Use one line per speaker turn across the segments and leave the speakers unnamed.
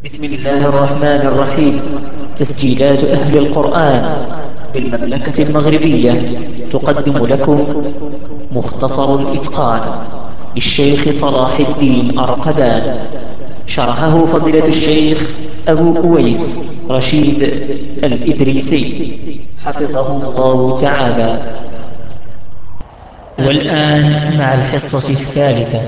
بسم الله الرحمن الرحيم. تسجيلات أهل القرآن بالمملكة المغربية تقدم لكم مختصر الإتقان للشيخ صلاح الدين أرقدان، شرحه فضيلة الشيخ أبو أويس رشيد الإدريسي حفظه الله تعالى. والآن مع الحصة الثالثة.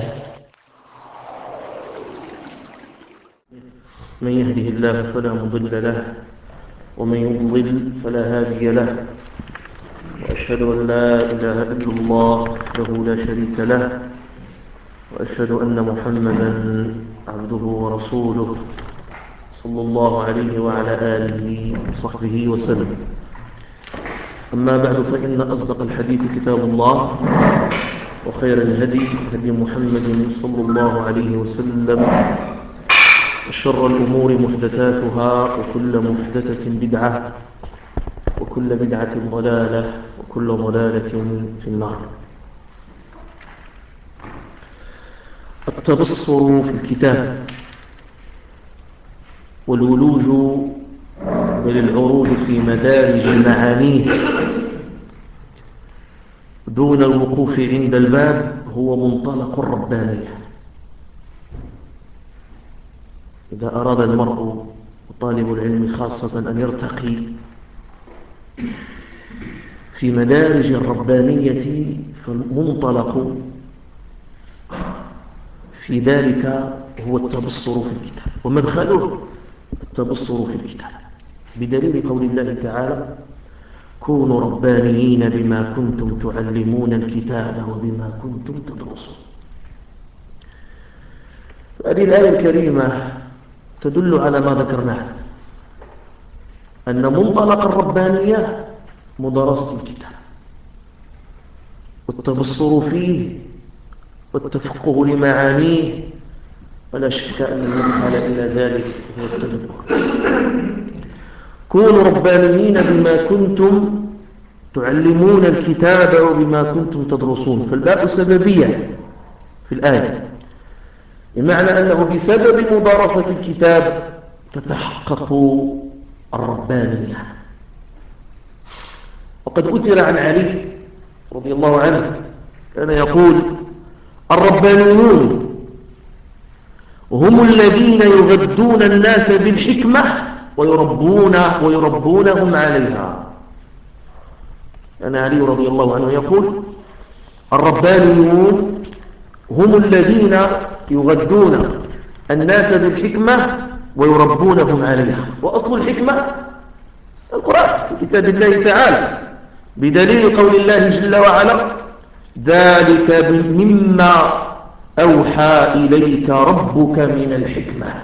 من يهده الله فلا مضل له ومن يضلل فلا هادي له، وأشهد أن لا إله إلا الله وحده لا شريك له، وأشهد أن محمدا عبده ورسوله صلى الله عليه وعلى آله وصحبه وسلم. أما بعد، فإن أصدق الحديث كتاب الله، وخير الهدي هدي محمد صلى الله عليه وسلم، وشر الأمور محدثاتها، وكل محدثة بدعة، وكل بدعة ضلالة، وكل ضلالة في النار. التبصر في الكتاب والولوج، بل العروج في مدارج معانيه دون الوقوف عند الباب هو منطلق الربانية. إذا أراد المرء وطالب العلم خاصة أن يرتقي في مدارج الربانية، فالمنطلق في ذلك هو التبصر في الكتاب، ومدخله التبصر في الكتاب، بدليل قول الله تعالى: كونوا ربانيين بما كنتم تعلمون الكتاب وبما كنتم تدرسون. هذه الآية الكريمة تدل على ما ذكرناه، أن منطلق الربانية مدرسة الكتاب والتبصر فيه والتفقه لمعانيه، ولا شك أن المدخل إلى ذلك هو التدبر. كونوا ربانيين بما كنتم تعلمون الكتاب وبما كنتم تدرسون، فالباء سببية في الآية، بمعنى أنه بسبب مدارسة الكتاب تتحقق الربانية. وقد أثر عن علي رضي الله عنه كان يقول: الربانيون هم الذين يغذون الناس بالحكمة ويربونهم عليها. كان علي رضي الله عنه يقول: الربانيون هم الذين يغذون الناس بالحكمة ويربونهم عليها. وأصل الحكمة القرآن في كتاب الله تعالى، بدليل قول الله جل وعلا: ذلك مما أوحى إليك ربك من الحكمة.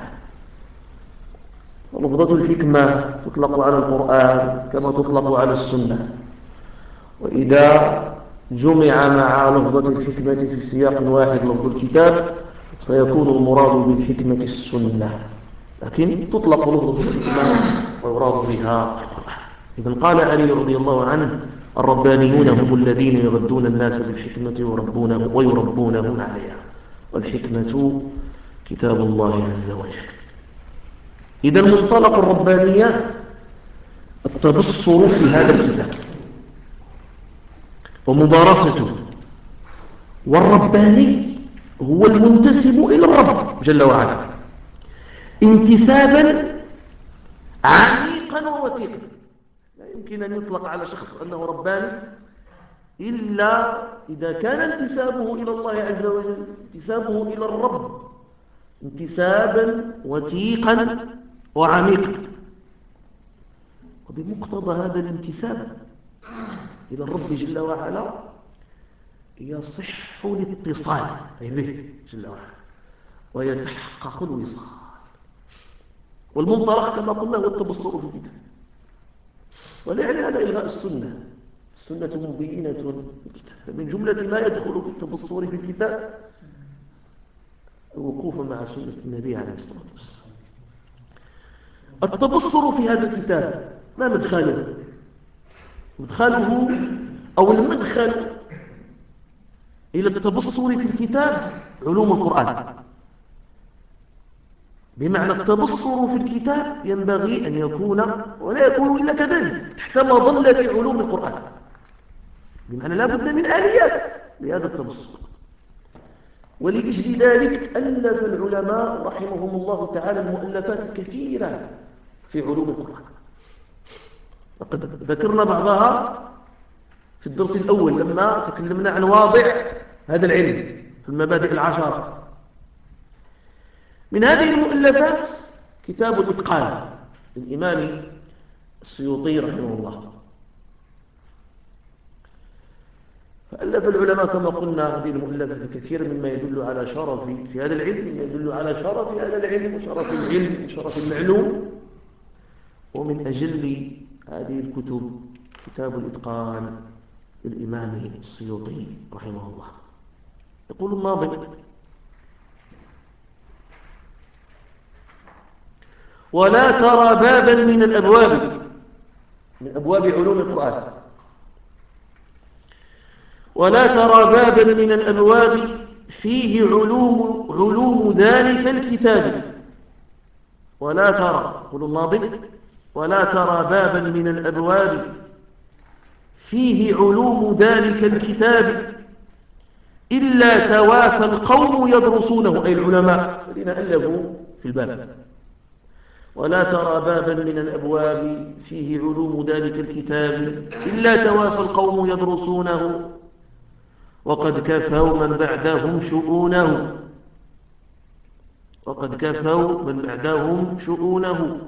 ولفظة الحكمة تطلق على القرآن كما تطلق على السنة، وإذا جمع مع لفظة الحكمة في سياق واحد لفظ الكتاب فيكون المراد بالحكمة السنة، لكن تطلق لفظة الحكمة ويراد بها القرآن. إذن قال علي رضي الله عنه: الربانيون هم الذين يغذون الناس بالحكمة ويربونهم عليها، والحكمة كتاب الله عز وجل. إذن منطلق الربانية التبصر في هذا الكتاب ومدارسته. والرباني هو المنتسب إلى الرب جل وعلا انتسابا عميقا ووثيقا. لا يمكن أن يطلق على شخص أنه رباني إلا إذا كان انتسابه إلى الله عز وجل، انتسابه إلى الرب انتسابا وثيقا وعميقا. وبمقتضى هذا الانتساب إلى الرب جل وعلا يصح الاتصال به جل وعلا ويتحقق الوصال. والمنطلق كما قلنا هو التبصر في الكتاب، ولعل هذا إلغاء السنة. السنة مبينة في الكتاب، فمن جملة ما يدخل في التبصر في الكتاب الوقوف مع سنة النبي عليه الصلاة والسلام. التبصر في هذا الكتاب ما مدخله؟ مدخله أو المدخل إلى التبصر في الكتاب علوم القرآن. بمعنى التبصر في الكتاب ينبغي أن يكون ولا يكون إلا كذلك تحت مظلة علوم القرآن، بمعنى لا بد من آليات لهذا التبصر. ولأجل ذلك ألف العلماء رحمهم الله تعالى المؤلفات كثيرة في علوم القرآن، وقد ذكرنا بعضها في الدرس الأول لما تكلمنا عن واضع هذا العلم في المبادئ العشرة. من هذه المؤلفات كتاب الإتقان للإمام السيوطي رحمه الله. فألف العلماء كما قلنا هذه المؤلفات كثير مما يدل على شرف في هذا العلم، مما يدل على شرف هذا العلم وشرف العلم وشرف المعلوم. ومن أجل هذه الكتب كتاب الإتقان للإمام السيوطي رحمه الله. يقول الناظم: ولا ترى بابا من الأبواب، من أبواب علوم القرآن، ولا ترى بابا من الأبواب فيه علوم ذلك الكتاب. ولا ترى، يقول الناظم: ولا ترى بابا من الأبواب فيه علوم ذلك الكتاب إلا توافى القوم يدرسونه، أي العلماء الذين ألفوا في الباب. ولا ترى بابا من الأبواب فيه علوم ذلك الكتاب إلا توافى القوم يدرسونه، وقد كفوا من بعدهم شؤونه، وقد كفوا من بعدهم شؤونه.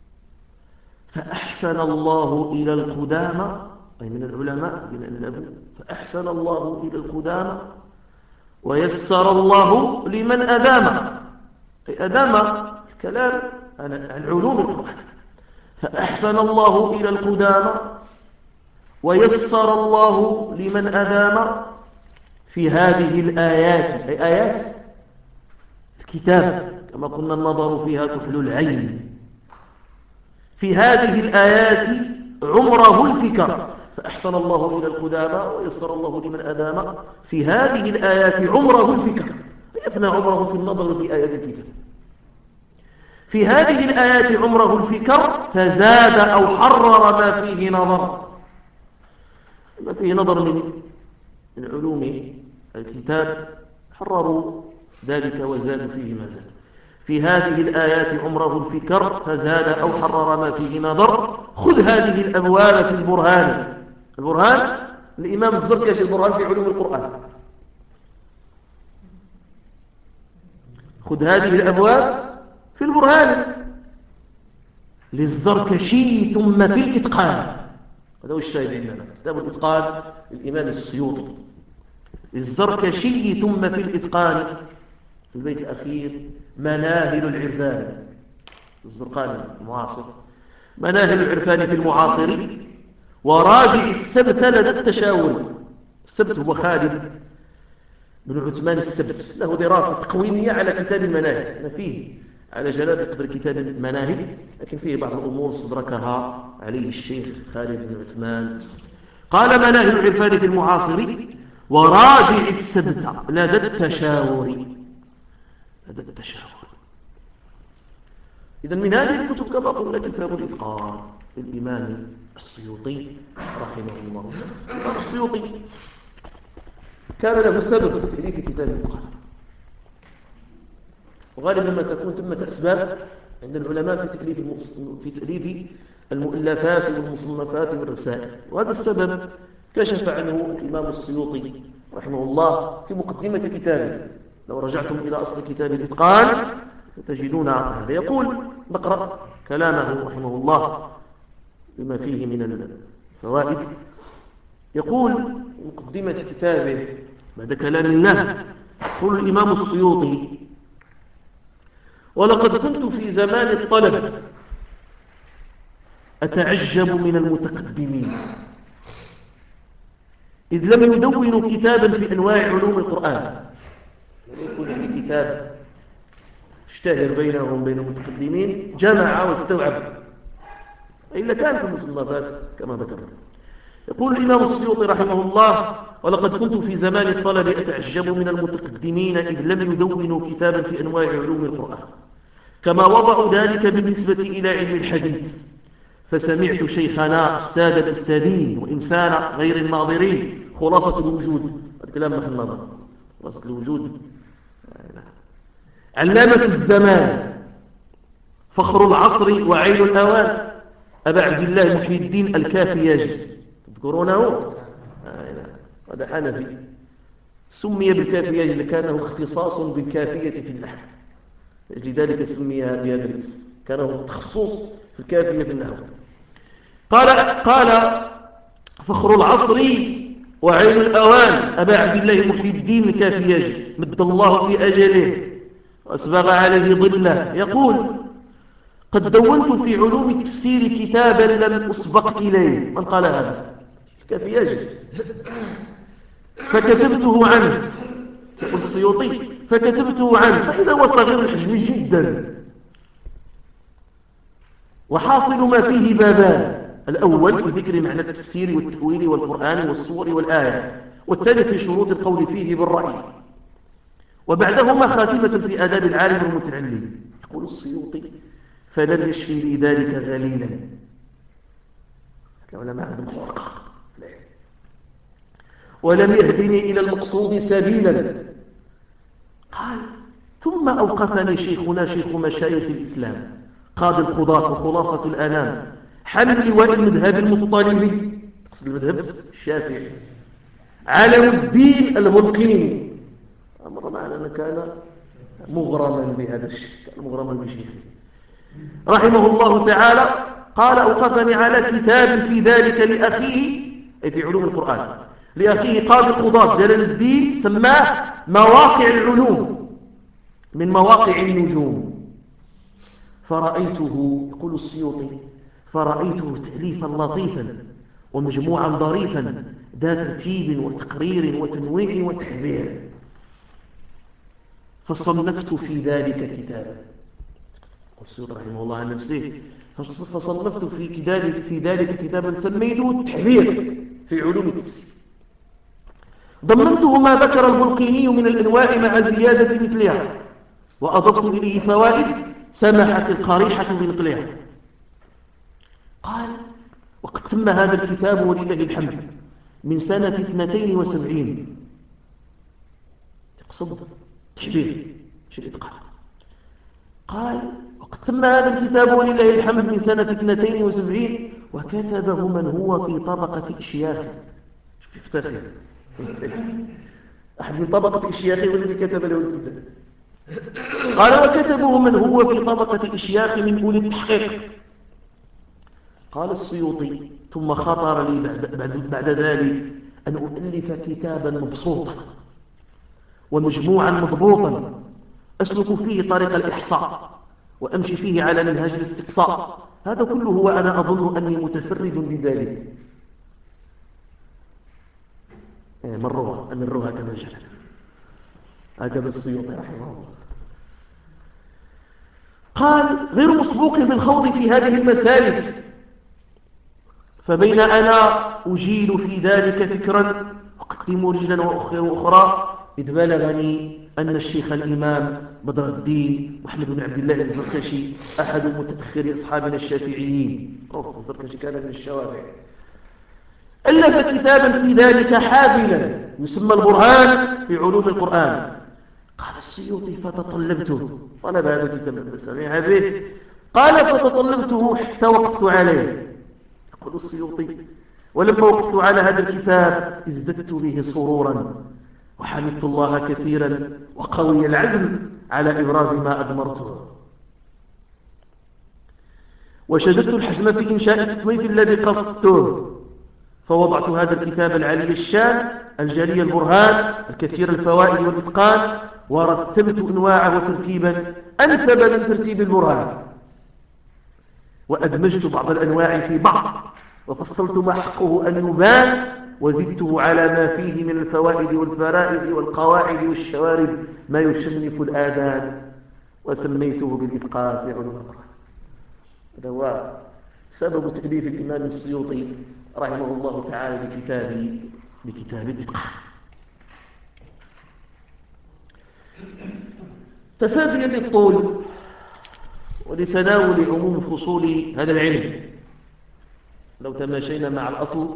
فأحسن الله إلى القدامى، أي من العلماء من الأبو، فأحسن الله إلى القدامى ويسر الله لمن أدام، أي أدام الكلام عن علوم القرآن. فأحسن الله إلى القدامى ويسر الله لمن أدام في هذه الآيات، أي آيات الكتاب كما قلنا النظر فيها كحل العين. في هذه الآيات عمره الفكر، فأحسن الله إلى القدامى ويسر الله لمن أدام في هذه الآيات عمره الفكر، يفنى عمره في النظر في آيات الكتاب. في هذه الآيات عمره الفكر، فزاد أو حرر ما فيه نظر، ما فيه نظر من علوم الكتاب حرروا ذلك وزادوا فيه ما زاد. في هذه الآيات عمره الفكر، فزاد أو حرر ما فيه نظر. خذ هذه الأبواب في البرهان. البرهان الإمام الزركشي، البرهان في علوم القرآن. خذ هذه الأبواب في البرهان للزركشي ثم في الإتقان. هذا هو الشاهد عندنا، كتاب الإتقان للإمام السيوطي. للزركشي ثم في الإتقان، في البيت الأخير: مناهل العرفان. الزرقاني المعاصر: مناهل العرفان في المعاصر، وراجع السبت لدى التشاور. السبت هو خالد بن عثمان السبت، له دراسة تقويمية على كتاب المناهل، ما فيه على جلالة قدر كتاب المناهل، لكن فيه بعض الأمور استدركها عليه الشيخ خالد بن عثمان السبت. قال: مناهل العرفان في المعاصر، وراجع السبت لدى التشاور. لدى التشاور. إذن من هذه الكتب كما قلنا كتاب الإتقان للإمام السيوطي رحمه الله. الإمام السيوطي كان له سبب في تأليف كتاب الإتقان، وغالبا ما تكون ثمة أسباب عند العلماء في تأليف المؤلفات والمصنفات والرسائل. وهذا السبب كشف عنه الإمام السيوطي رحمه الله في مقدمة كتابه. لو رجعتم إلى أصل كتاب الإتقان تجدون هذا. يقول: نقرأ كلامه رحمه الله بما فيه من الفوائد. يقول مقدمة كتابه بعد كلام الله، يقول الإمام السيوطي: ولقد كنت في زمان الطلب أتعجب من المتقدمين، إذ لم يدونوا كتابا في أنواع علوم القرآن. يكون يعني كتاب اشتهر بينهم بين المتقدمين، جمع واستوعب، إلا كانت المصنفات كما ذكرنا. يقول الإمام السيوطي رحمه الله: ولقد كنت في زمان الطلب أتعجب من المتقدمين، إذ لم يدونوا كتابا في أنواع علوم القرآن، كما وضعوا ذلك بالنسبة إلى علم الحديث. فسمعت شيخنا أستاذ الأستاذين وإنسان غير الناظرين خلاصة الوجود، الكلام نحن النظر خلاصة الوجود، علامة الزمان فخر العصر وعين الأوان أبا عبد الله محي الدين الكافياجي، تذكرونه؟ هذا حنفي سمي بالكافياجي لكانه اختصاص بالكافية في النحو، لذلك سمي بهذا الاسم، كان له تخصص في الكافية في النحو. قال فخر العصر وعين الأوان أبا عبد الله محي الدين الكافياجي مد الله في أجله وأسبغ عليه ظله، يقول: قد دونت في علوم التفسير كتابا لم أسبق إليه. من قال هذا؟ الكافياجي. فكتبته عنه، يقول السيوطي فكتبته عنه، فإذا هو صغير الحجم جدا، وحاصل ما فيه بابان: الأول في ذكر معنى التفسير والتأويل والقرآن والصور والآية، والثاني في شروط القول فيه بالرأي، وبعدهما خاتمة في آداب العالم والمتعلم. يقول السيوطي: فلم يشفي لي ذلك غليلا. العلماء عندهم خرقة، ولم يهدني إلى المقصود سبيلا. قال: ثم أوقفني شيخنا شيخ مشايخ الإسلام قاضي القضاة وخلاصة الأنام حمل لواء المذهب المطلبي، المذهب الشافعي، علم الدين الملقيني. أمر معنا أنه كان مغرما بهذا الشيء، كان مغرما بشيخه رحمه الله تعالى. قال: أوقفني على كتاب في ذلك لأخيه، أي في علوم القرآن، لأخيه قاضي القضاة جلال الدين، سماه مواقع العلوم من مواقع النجوم. فرأيته، يقول السيوطي، فرأيته تأليفا لطيفا ومجموعا ظريفا ذا ترتيب وتقرير وتنويع وتحبير، فصنفت في ذلك كتابا. السيوطي رحمه الله عن نفسه: فصنفت في ذلك كتابا سميته التحبير في علوم التفسير، ضمنته ما ذكر البلقيني من الأنواع مع زيادة مثلها، وأضفت إليه فوائد سمحت القريحة بنقلها. قال: وقد تم هذا الكتاب ولله الحمد من سنة 72، يقصد تحبير مش الإتقان. قال: وقد تم هذا الكتاب ولله الحمد من سنة 72، وكتبه من هو في طبقة إشياخه. يفتخر أحد من طبقة إشياخه والذي كتب له الكتاب. قال: وكتبه من هو في طبقة إشياخ من أولي التحقيق. قال السيوطي: ثم خطر لي بعد ذلك أن أؤلف كتابا مبسوطا ومجموعا مضبوطا أسلك فيه طريق الإحصاء وأمشي فيه على منهج الاستقصاء. هذا كله وأنا أظن أني متفرد بذلك. مروا أن الرها كما جلت. هكذا السيوطي رحمه الله. قال: غير مسبوق بالخوض في هذه المسالك، فبين أنا أجيل في ذلك فكرا أقدم رجلا وأخرى، إذ بلغني أن الشيخ الإمام بدر الدين محمد بن عبد الله الزركشي أحد متأخر أصحابنا الشافعيين، الزركشي كان من الشوافع، ألف كتابا في ذلك حافلا يسمى البرهان في علوم القرآن. قال السيوطي: فتطلبته، طلب هذا الكتاب سمع به. قال: فتطلبته حتى وقفت عليه. يقول السيوطي: ولما وقفت على هذا الكتاب ازددت به سرورا، وحمدت الله كثيرا، وقوي العزم على إبراز ما أدمرته، وشددت الحزم في إنشاء التصنيف الذي قصدته، فوضعت هذا الكتاب العلي الشان الجلي البرهان الكثير الفوائد والإتقان، ورتبت أنواعه ترتيبا أنسب من ترتيب البرهان، وأدمجت بعض الأنواع في بعض، وفصلت ما حقه أن يبان، وزدته على ما فيه من الفوائد والفرائد والقواعد والشوارد ما يشنف الآذان، وسميته بالإتقان في علوم القرآن. هذا هو سبب تأليف الإمام السيوطي رحمه الله تعالى بكتاب الإتقان. تفاديا للطول ولتناول عموم فصول هذا العلم. لو تماشينا مع الأصل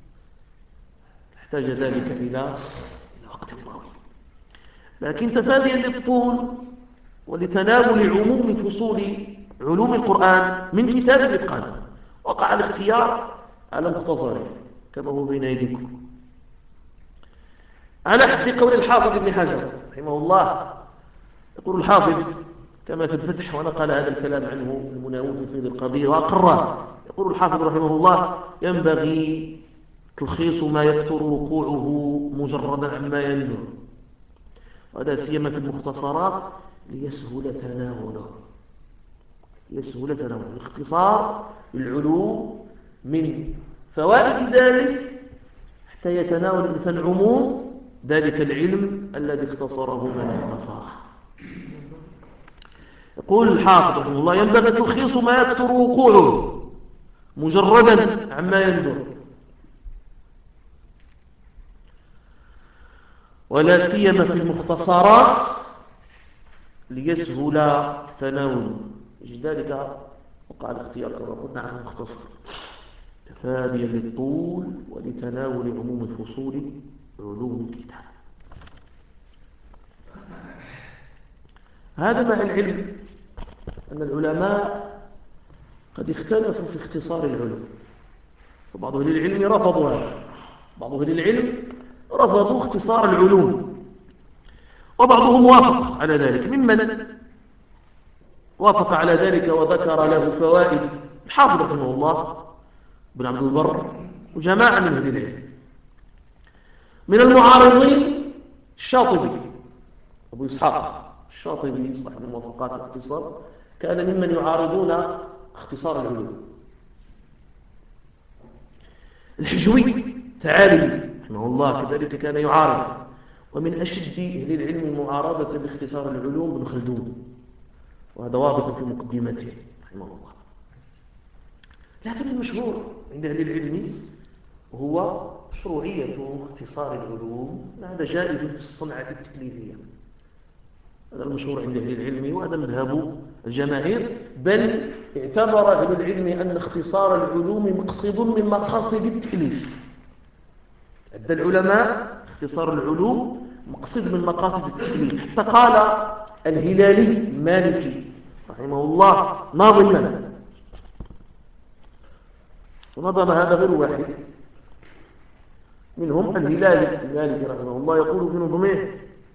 احتاج ذلك إلى وقت طويل، لكن تفاديا للطول ولتناول عموم فصول علوم القرآن من كتاب الإتقان وقع الاختيار على مختصره كما هو بين أيديكم على حد قول الحافظ ابن حجر رحمه الله. يقول الحافظ كما في الفتح ونقل هذا الكلام عنه المناوي في القضية وأقره. يقول الحافظ رحمه الله: ينبغي تلخيص ما يكثر وقوعه مجردا عما يندر، ولا سيما في المختصرات ليسهل تناوله. يسهل تناوله الاختصار للعلوم من فوائد ذلك حتى يتناول الإنسان عموم ذلك العلم الذي اختصره من اختصره. يقول الحافظ رحمه الله: ينبغي تلخيص ما يكثر وقوعه مجردا عما يندر، ولا سيما في المختصرات ليسهل تناوله. لذلك وقع الاختيار كما قلنا عن المختصر تفاديا للطول ولتناول عموم الفصول علوم الكتاب. هذا مع العلم أن العلماء قد اختلفوا في اختصار العلوم، وبعض أهل العلم رفضوا هذا، بعض أهل العلم رفضوا اختصار العلوم، وبعضهم وافق على ذلك. ممن وافق على ذلك وذكر له فوائد الحافظ رحمه الله بن عبد البر وجماعة من أهل العلم. من المعارضين الشاطبي أبو إسحاق الشاطبي صاحب الموافقات والاختصار، كان ممن يعارضون اختصار العلوم. الحجوي تعالي رحمه الله كذلك كان يعارض، ومن أشد أهل العلم معارضة باختصار العلوم ابن خلدون، وهذا واضح في مقدمته رحمه الله. لكن المشهور عند أهل العلم هو مشروعية اختصار العلوم، هذا جائز في الصنعة التكليفية، هذا المشهور عند أهل العلم وهذا مذهب الجماهير. بل اعتبر أهل العلم أن اختصار العلوم مقصد من مقاصد التكليف. عند العلماء اختصار العلوم مقصد من مقاصد التكليف، حتى قال الهلالي المالكي رحمه الله ناظما، ونظم هذا غير واحد منهم الهلالي المالكي رحمه الله، يقول في نظمه: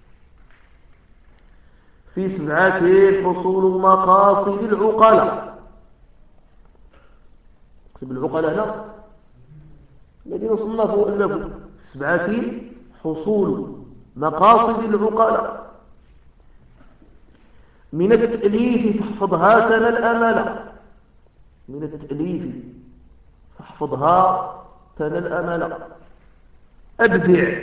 في 7 حصول مقاصد العقلاء. اكتب العقلاء هنا الذين صنفوا وألفوا: 7 حصول مقاصد العقلاء من التأليف فاحفظها تنال الأمل. من التأليف فاحفظها تنال الأمل. أبدع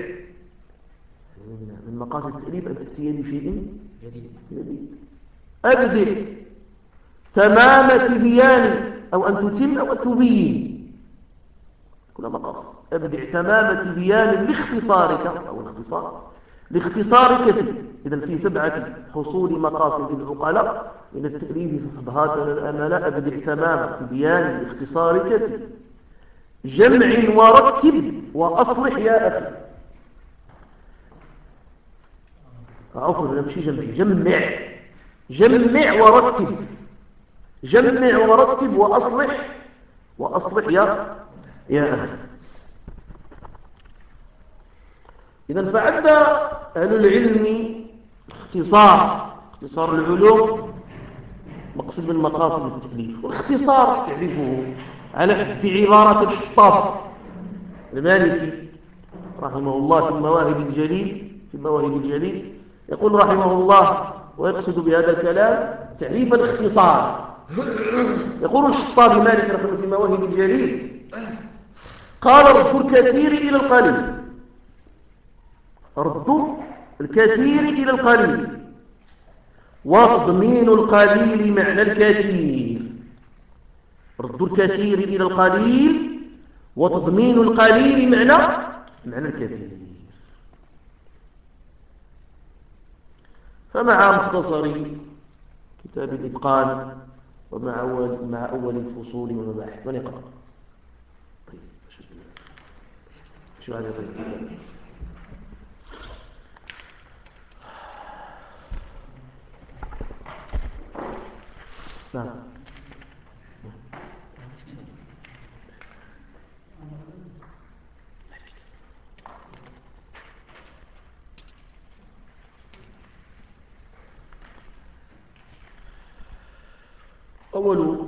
من مقاصد التأليف أن تأتي بشيء جديد. أبدع تمام تبيان أو أن تتم أو تبين، كل مقاصد. أبدع تمام تبيان لاختصارك أو الاختصار لاختصارك فيه. إذن في 7 حصول مقاصد العقلاء من التأليف فاحفظها تنال الأمل. أبدع تمام تبيان لاختصارك فيه. جمع ورتب وأصلح يا أخي. عفوا نمشي جمع ورتب. جمع ورتب وأصلح يا أخي. إذن فعد أهل العلم اختصار العلوم مقصد من مقاصد التكليف. والاختصار تعرفه على حد عبارة الحطاب المالكي رحمه الله في المواهب الجليل، يقول رحمه الله ويقصد بهذا الكلام تعريف الاختصار. يقول الحطاب المالكي رحمه الله في مواهب الجليل: قال رد الكثير إلى القليل. رد الكثير إلى القليل وتضمين القليل معنى الكثير. رد الكثير إلى القليل وتضمين القليل معنى الكثير. فمع مختصر كتاب الإتقان مع أول الفصول والمباحث. من يقرأ؟ طيب شو هذا؟ طيب نعم. أول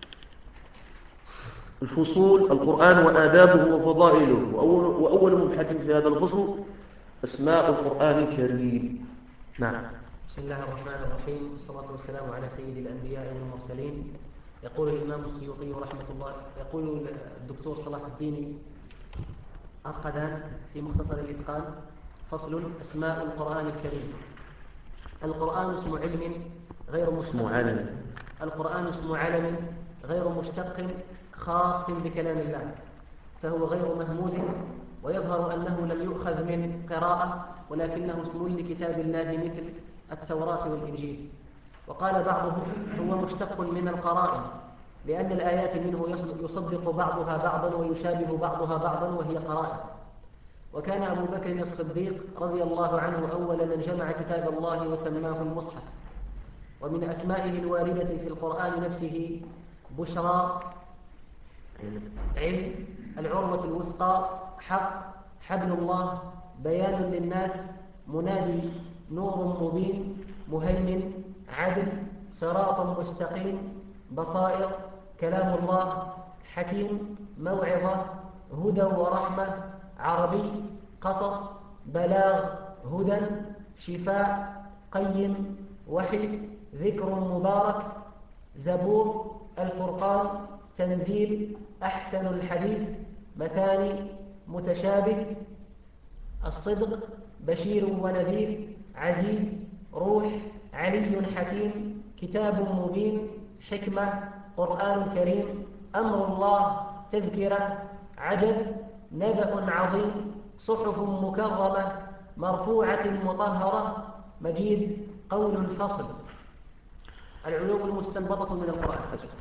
الفصول القرآن وآدابه وفضائله، وأول مبحث في هذا الفصل أسماء القرآن الكريم. نعم.
بسم الله الرحمن الرحيم، والصلاة والسلام على سيد الأنبياء والمرسلين. يقول الإمام السيوطي رحمه الله، يقول الدكتور صلاح الدين أرقدان في مختصر الإتقان: فصل: أسماء القرآن الكريم. القرآن اسم علم غير مشتق. القرآن اسم علم غير مشتق خاص بكلام الله، فهو غير مهموز، ويظهر أنه لم يؤخذ من قراءة، ولكنه اسم لكتاب الله مثل التوراة والإنجيل. وقال بعضهم هو مشتق من القرائن، لأن الآيات منه يصدق بعضها بعضا ويشابه بعضها بعضا، وهي قرائن. وكان أبو بكر الصديق رضي الله عنه أول من جمع كتاب الله وسماه المصحف. ومن أسمائه الواردة في القرآن نفسه: بشرى، علم، العروة الوثقى، حق، حبل الله، بيان للناس، منادي، نور مبين، مهيمن، عدل، صراط مستقيم، بصائر، كلام الله، حكيم، موعظة، هدى ورحمة، عربي، قصص، بلاغ، هدى، شفاء، قيم، وحي، ذكر مبارك، زبور، الفرقان، تنزيل، أحسن الحديث، مثاني، متشابه، الصدق، بشير ونذير، عزيز، روح، علي حكيم، كتاب مبين، حكمة، قرآن كريم، أمر الله، تذكرة، عجب، نبأ عظيم، صحف مكرمة، مرفوعة مطهرة، مجيد، قول الفصل. العلوم المستنبطة من القرآن.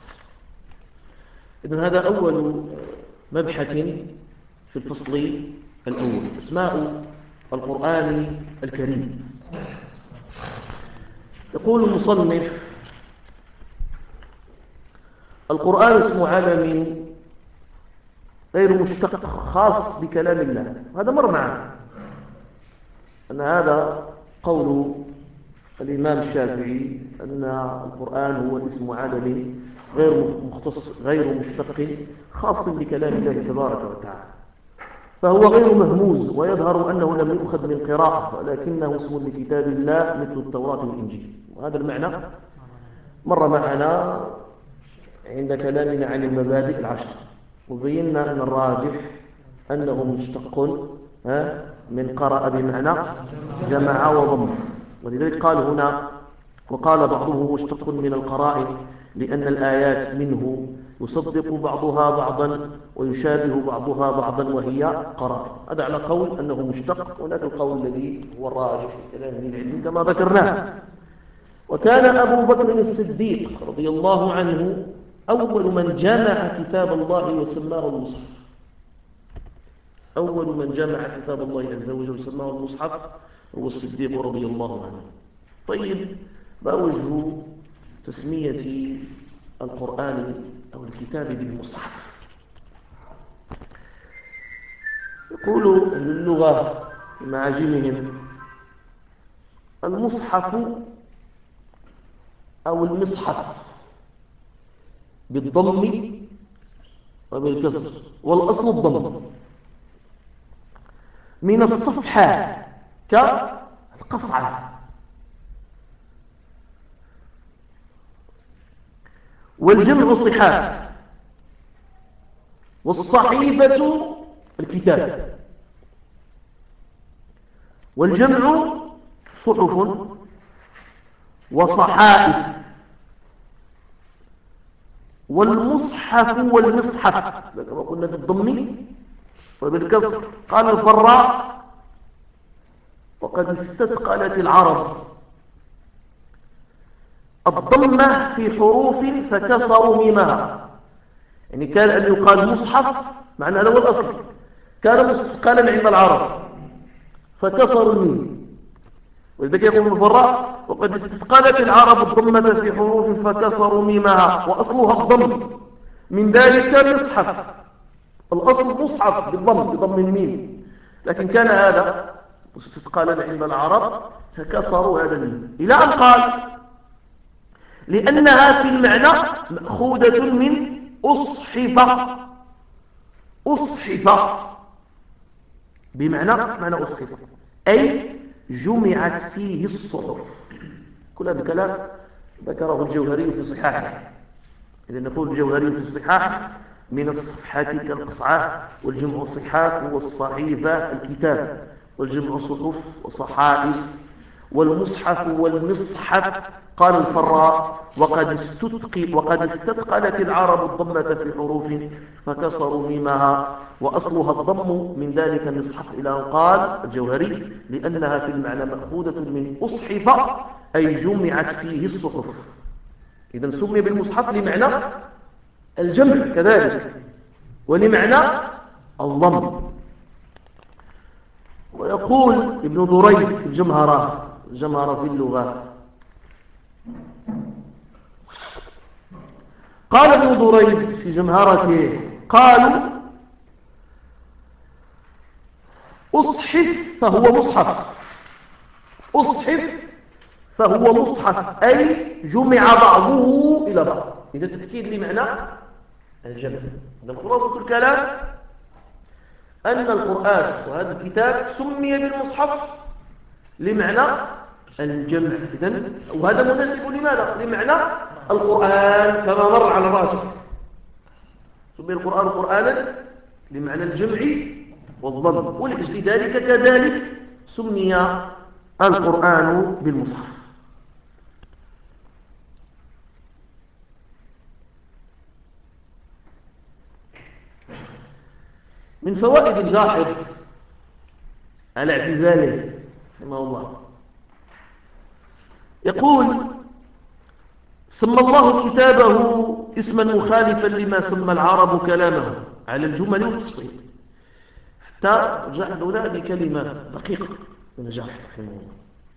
إذن هذا أول مبحث في الفصل الأول، أسماء القرآن الكريم. يقول المصنف: القرآن اسم علم غير مشتق خاص بكلام الله. هذا مر معنا أن هذا قول الإمام الشافعي، أن القرآن هو اسم علم غير مشتق خاص بكلام الله تبارك وتعالى، فهو غير مهموز، ويظهر أنه لم يؤخذ من قراءة، ولكنه اسم لكتاب الله مثل التوراة والإنجيل. وهذا المعنى مر معنا عند كلامنا عن المبادئ العشر، وبينا أن الراجح أنه مشتق من قرأ بمعنى جمع وضم، ولذلك قال هنا: وقال بعضهم مشتق من القرائن، لأن الآيات منه يصدق بعضها بعضا ويشابه بعضها بعضا، وهي قرائن. هذا على قول أنه مشتق، وهذا القول الذي هو الراجح في كلام العلم كما ذكرناه. وكان أبو بكر الصديق رضي الله عنه أول من جمع كتاب الله وسماه المصحف. أول من جمع كتاب الله عز وجل وسماه المصحف هو الصديق رضي الله عنه. طيب، ما وجه تسمية القرآن أو الكتاب بالمصحف؟ يقول أهل اللغة بمعاجمهم: المصحف أو المصحف بالضم وبالكسر، والأصل الضم، من الصفحة كالقصعة، والجمع صحاف، والصحيفة الكتاب، والجمع صحف وصحائف، والمصحف والمصحف كما قلنا بالضم وبالكسر. قال الفراء: وقد استثقلت العرب الضمة في حروف فكسروا ميمها. يعني كان أن يقال مصحف، معنى هذا هو الأصل، كان مثقالا عند العرب فكسروا الميم. ولذلك يقول الفراء: وقد استثقلت العرب الضمة في حروف فكسروا ميمها وأصلها الضم، من ذلك مصحف. الأصل مصحف بضم الميم، لكن كان هذا استثقالا عند العرب فكسروا هذا الميم، إلى أن قال: لأنها في المعنى مأخوذة من أصحف. أصحف معنى أصحف، أي جمعت فيه الصحف. كل هذا الكلام ذكره الجوهري في صحاحه. إذا نقول الجوهري في الصحاح: من الصفحة كالقصعة، والجمع صحاح والصحيفة الكتاب، والجمع صحف وصحائف، والمصحف والمصحف. قال الفراء: وقد استثقلت العرب الضمة في حروف فكسروا ميمها وأصلها الضم، من ذلك المصحف. إلى أن قال الجوهري: لأنها في المعنى مأخوذة من أصحف، أي جمعت فيه الصحف. إذن سمي بالمصحف لمعنى الجمع كذلك، ولمعنى الضم. ويقول ابن ضريب في الجمهرة في اللغة: قال ابن ضريب في جمهرته: قالوا أصحف فهو مصحف. أصحف فهو مصحف، أي جمع بعضه إلى بعض. إذا تأكيد لمعنى الجمع. إذن خلاصة الكلام أن القرآن وهذا الكتاب سمي بالمصحف لمعنى الجمع. إذن وهذا مناسب لماذا؟ لمعنى القرآن كما مر على الراجح. سمي القرآن قرآنا لمعنى الجمع والضم، ولأجل ذلك كذلك سمي القرآن بالمصحف. من فوائد الجاحظ على اعتزاله رحمه الله، يقول: سمى الله كتابه اسما مخالفا لما سمى العرب كلامه على الجمل والتفصيل. حتى جاحظ هذه كلمة دقيقة من جاحظ رحمه الله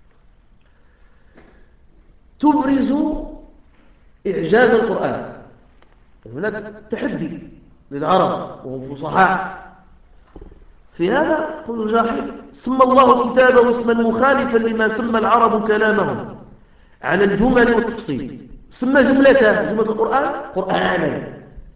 تبرز إعجاز القرآن. هناك تحدي للعرب وهم فصحاء. في هذا يقول الجاحظ: سمى الله كتابه اسما مخالفا لما سمى العرب كلامه على الجمل والتفصيل. سمى جملة القرآن قرآنا،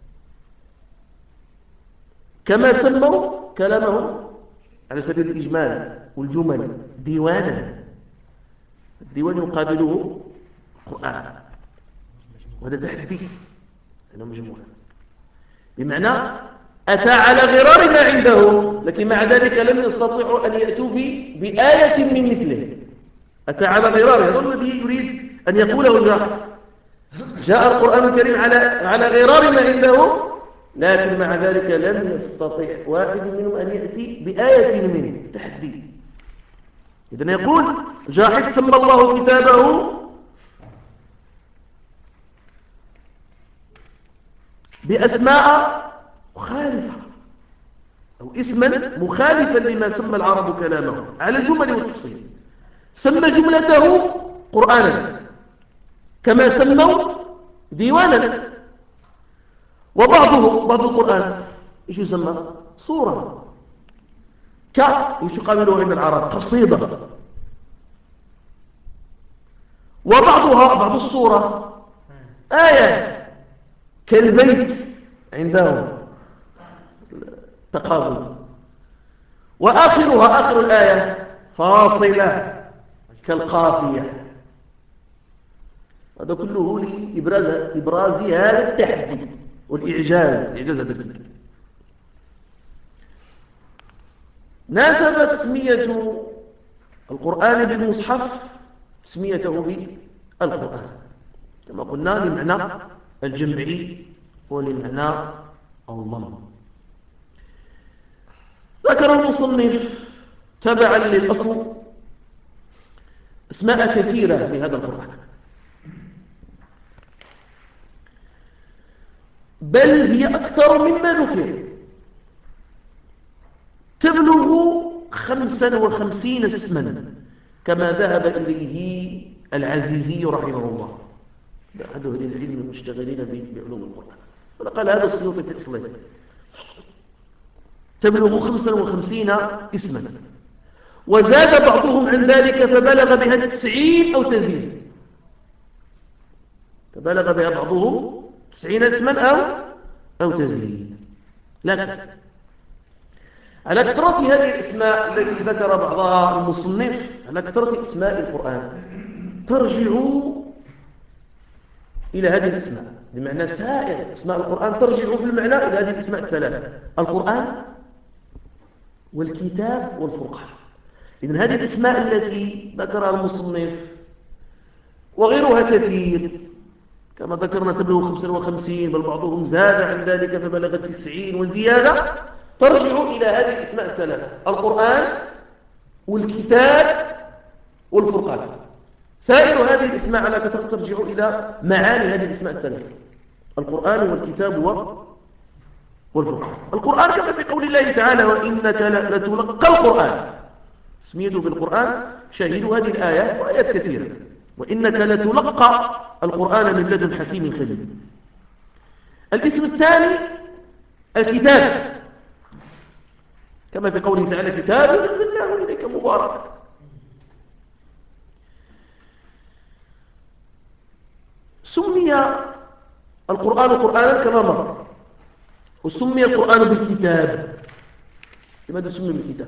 كما سموا كلامه على سبيل الإجمال والجمل ديوانا. الديوان يقابله قرآن، وهذا تحدي أنه مجموعة، بمعنى أتى على غرار ما عندهم، لكن مع ذلك لم يستطيعوا أن يأتوا بآية من مثله. أتى على غرار، هذا الذي يريد أن يقوله الجاحظ. جاء القرآن الكريم على غرار ما عندهم، لكن مع ذلك لم يستطيع واحد منهم أن يأتي بآية منه. تحدي. إذن يقول الجاحظ: سمى الله كتابه بأسماء مخالفة، أو اسما مخالفا لما سمى العرب كلامه على الجمل والتفصيل. سمى جملته قرآنا كما سموا ديوانا. بعض القرآن ايش يسمى؟ سورة، ايش يقابله عند العرب؟ قصيدة. بعض السورة آية، كالبيت عندهم تقابل. آخر الآية فاصلة كالقافية. هذا كله لإبراز هذا التحدي والإعجاز هذا الكتاب. ناسبت تسمية القرآن بالمصحف تسميته بالقرآن، كما قلنا لمعنى الجمع ولمعنى الضم. ذكر المصنف تبعا للأصل أسماء كثيرة لهذا القرآن، بل هي أكثر مما ذكر، تبلغ 55 اسما كما ذهب إليه العزيزي رحمه الله، أحد أهل العلم المشتغلين بعلوم القرآن، وقال هذا السيوطي في أصله، تبلغ 55 اسما، وزاد بعضهم عن ذلك فبلغ بها 90 أو تزيد، فبلغ بها بعضهم 90 اسما أو تزيد. لكن على كثرة هذه الاسماء التي ذكر بعضها المصنف، على كثرة اسماء القرآن ترجع إلى هذه الاسماء، بمعنى سائر اسماء القرآن ترجع في المعنى إلى هذه الاسماء الثلاثة: القرآن والكتاب والفرقان. إذن هذه الاسماء التي ذكرها المصنف وغيرها كثير كما ذكرنا، تبلغ 55، بل بعضهم زاد عن ذلك فبلغ 90 وزيادة، ترجع إلى هذه الاسماء الثلاثة: القرآن والكتاب والفرقان. سائر هذه الاسماء على كثرة ترجع إلى معاني هذه الاسماء الثلاثة: القرآن والكتاب والفرقان. القرآن كما في قول الله تعالى: وإنك لتلقى القرآن، اسميته بالقرآن شاهدوا هذه الآية وآيات كثيرة: وإنك لتلقى القرآن من لدن حكيم خبير. الاسم الثاني الكتاب، كما في قوله تعالى: كتاب أنزلناه إليك مبارك. سمي القرآن قرآنا كما مر، وسمي القرآن بالكتاب. لماذا سمي بالكتاب؟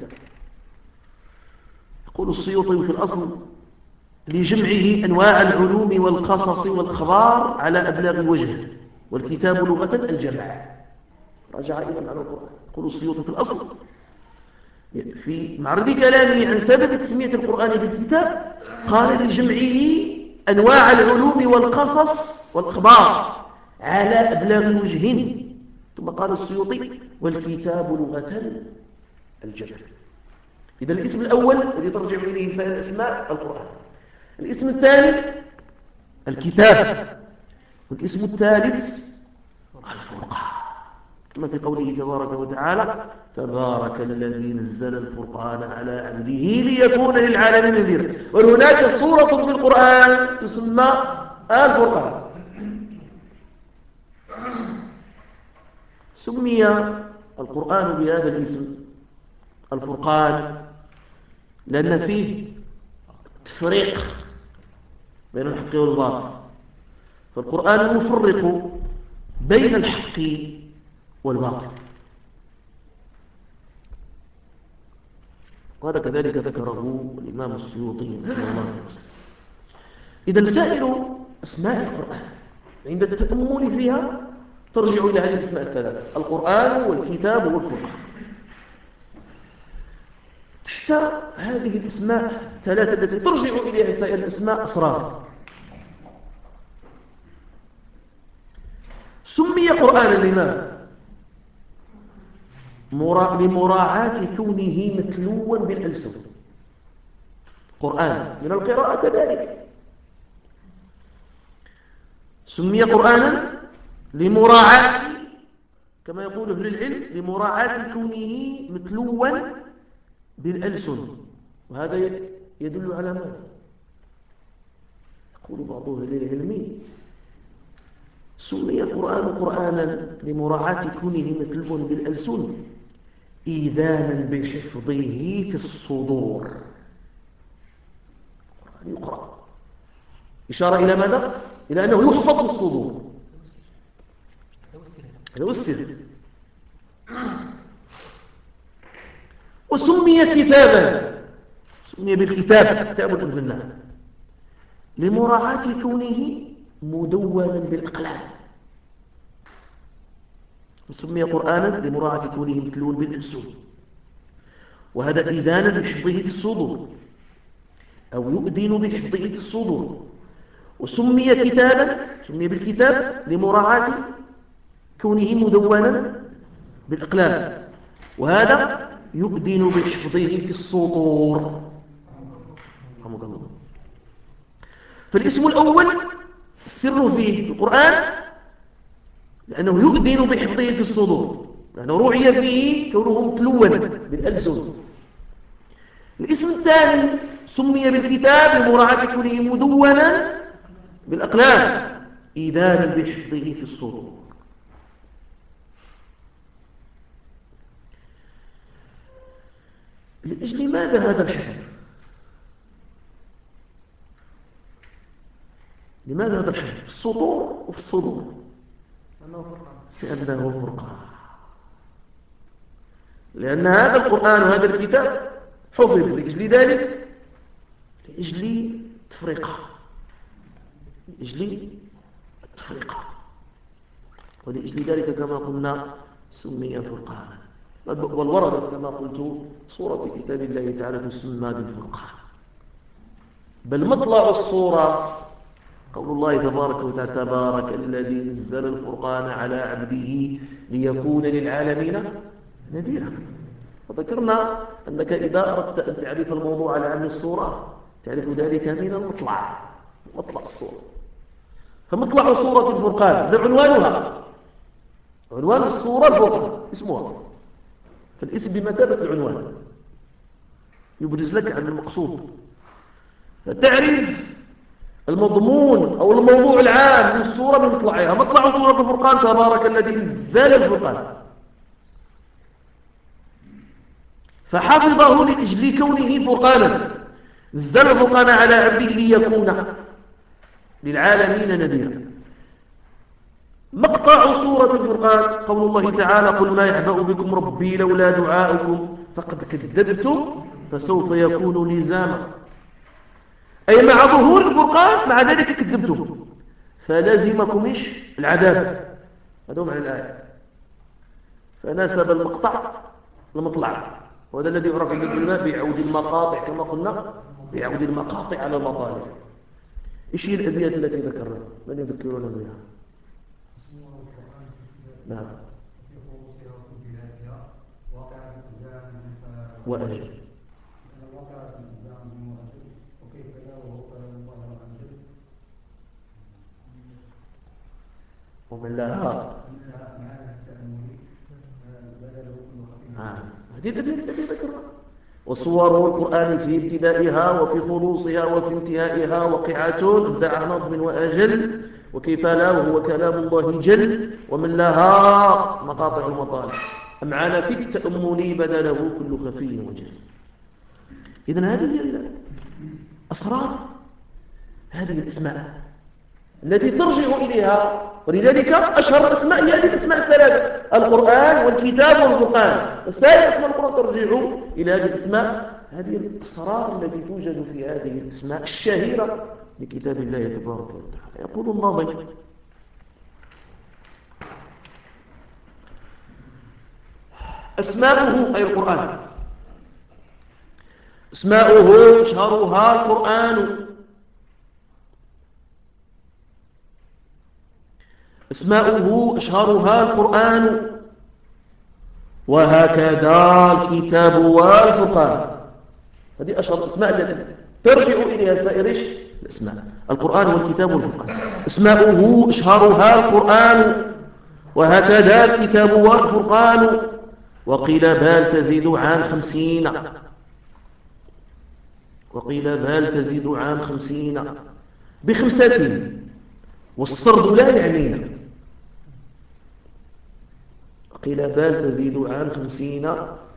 يقول السيوطي في الأصل: لجمعه أنواع العلوم والقصص والأخبار على أبلغ وجه، والكتاب لغة الجمع. رجع أيضا على القرآن. يقول السيوطي في الأصل في معرض كلامه عن سبب تسمية القرآن بالكتاب، قال: لجمعه أنواع العلوم والقصص والأخبار على أبلغ وجه. ثم قال السيوطي: والكتاب لغة الجمع. إذا الاسم الأول الذي ترجع إليه سائر الأسماء القرآن، الاسم الثاني الكتاب، والاسم الثالث الفرقان، كما في قوله تبارك وتعالى: تبارك الذي نزل الفرقان على عبده ليكون للعالمين نذيرا. وهناك سورة في القرآن تسمى الفرقان. سمي القرآن بهذا الاسم الفرقان لأن فيه تفريق بين الحق والباطل، فالقرآن يفرق بين الحق والباطل، وهذا كذلك ذكره الإمام السيوطي رحمه الله. إذن سائر أسماء القرآن عند التأمل فيها ترجع إلى هذه الأسماء الثلاثة: القرآن والكتاب والفرقان. تحت هذه الأسماء الثلاثة التي ترجع إليها سائر الأسماء أسرار. سمي قرآنا لماذا؟ لمراعاة كونه متلوا بالألسن. قرآن من القراءة كذلك سمي قرآنا لمراعاة، كما يقول أهل العلم، لمراعاة كونه متلوا بالألسن. وهذا يدل على ماذا؟ يقول بعض أهل العلم: سمي القرآن قرآنا لمراعاة كونه متلوا بالألسن إيذانا بحفظه في الصدور. القرآن يقرأ، إشارة إلى ماذا؟ إلى أنه يحفظ في الصدور. هذا هو السر. وسمي كتابا، سمي بالكتاب، كتاب أنزلناه، لمراعاة كونه مدونا بالأقلام. وسمي قرآنا لمراعاة كونه متلون بالألسن، وهذا إذانا بحفظه في الصدور أو يؤذن بحفظه في الصدور. وسمي كتابا، سمي بالكتاب لمراعاة كونه مدونا بالأقلام، وهذا يؤذن بحفظه في السطور. فالاسم الأول السر فيه القرآن لأنه يؤذن بحفظه في الصدور، لأنه رعي فيه كونه متلونا بالألسن. الاسم الثاني سمي بالكتاب لمراعاة كونه مدونا بالأقلام، إيذانا بحفظه في الصدور. لأجل ماذا هذا الحفظ؟ لماذا هذا الحفظ في السطور وفي الصدور؟ لأنه فرقان، لأن هذا القرآن وهذا الكتاب حفظ لأجل ذلك، لأجل تفرقة، لأجل التفرقة، ولأجل ذلك كما قلنا سمي فرقانا. والورد كما قلت صورة في كتاب الله تعالى تسمى بالفرقان. بل مطلع الصورة قول الله تبارك وتعالى: تبارك الذي نزل الفرقان على عبده ليكون للعالمين نذيرا. وذكرنا أنك إذا أردت أن تعرف الموضوع على عين الصورة تعرف ذلك من المطلع، مطلع الصورة. فمطلع صورة الفرقان ده عنوانها، عنوان الصورة الفرقان اسمها، فالاسم بمثابة العنوان يبرز لك عن المقصود. فتعرف المضمون أو الموضوع العام للصورة من مطلعها. مطلع صورة الفرقان: تبارك الذي نزل الفرقان، فحفظه لأجل كونه فرقانا. نزل الفرقان على عبده ليكون للعالمين نذيرا. مقطع سورة الفرقان قول الله تعالى: قل ما يعبأ بكم ربي لولا دعاؤكم فقد كذبتم فسوف يكون لزاما. أي مع ظهور الفرقان مع ذلك كذبتم فلازمكم العذاب. هذا معنى الآية. فناسب المقطع المطلع، وهذا الذي يعرف عند العلماء بعود المقاطع، كما قلنا بعود المقاطع على المطالع. ايش هي الأبيات التي ذكرنا؟ من يذكرون بها؟ نعم. وأجل ومن لها هذه الأبيات التي ذكرنا. وصور القرآن في ابتدائها وفي خلوصها وفي انتهائها وقعة ابداع نظم وأجل، وكيف لا وهو كلام الله جل، ومن لها مقاطع المطالع. أمعان في التأمل بدله كل خفي وجل. إذن هذه هي أسرار هذه الأسماء التي ترجع إليها، ولذلك أشهر الأسماء هي هذه الأسماء الثلاثة: القرآن والكتاب والفرقان. وسائر أسماء القرآن ترجع إلى هذه الأسماء. هذه الأسرار التي توجد في هذه الأسماء الشهيرة لكتاب الله تبارك وتعالى. يقول الناظم: أسماؤه أي القرآن، أسماؤه أشهرها القرآن، أسماؤه أشهرها القرآن، وهكذا الكتاب والفرقان. هذه أشهر الأسماء التي ترجع إليها سائر الأسماء: القرآن والكتاب والفرقان. أسماؤه أشهرها القرآن، وهكذا الكتاب والفرقان، وقيل بل تزيد عن 50، وقيل بل تزيد عن 50 ب5 والسرد لا يعنينا. قيل بل تزيد عن 50